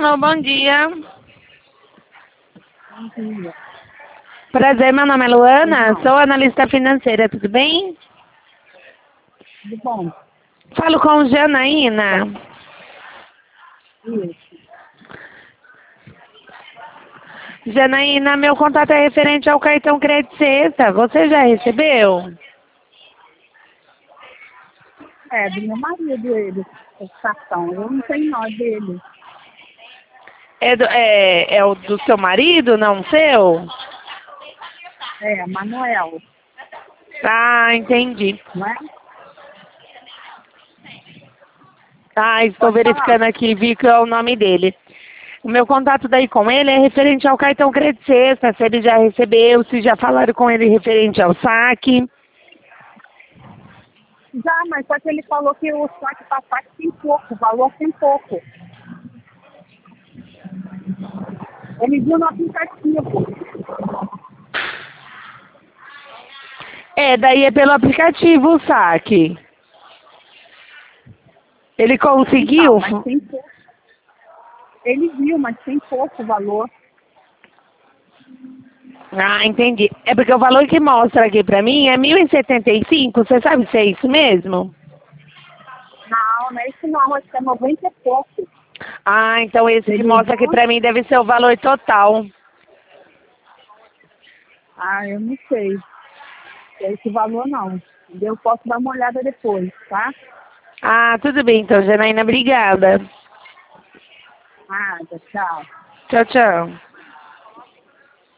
Alô, bom dia. Bom dia. Prazer, meu nome é Luana, Não. sou analista financeira, tudo bem? Tudo bom? Falo com Janaína. Isso. Janaína, meu contato é referente ao cartão Crédito Sexta. Você já recebeu? É, do meu marido ele, o cartão. Eu não tenho nó dele. É o do seu marido, não o seu? É, Manuel, Ah, entendi. não é? Ah, estou Pode falar. verificando aqui, vi que é o nome dele. O meu contato daí com ele é referente ao cartão Crédito Sexta, se ele já recebeu, se já falaram com ele referente ao saque. Já, mas só que ele falou que o saque para saque tem pouco, o valor tem pouco. Ele viu no aplicativo. Daí é pelo aplicativo o saque. Ele Então, conseguiu? mas tem pouco. Ele viu, mas tem pouco valor. Ah, entendi. É porque o valor que mostra aqui pra mim é 1.075. Você sabe se é isso mesmo? Não é isso não, acho que é 90 e pouco. Ah, então esse que Ele mostra aqui usou? pra mim deve ser o valor total. Ah, eu não sei. É esse valor não. Eu posso dar uma olhada depois, tá? Ah, tudo bem então, Janaína. Obrigada. Ah, tchau. Tchau, tchau.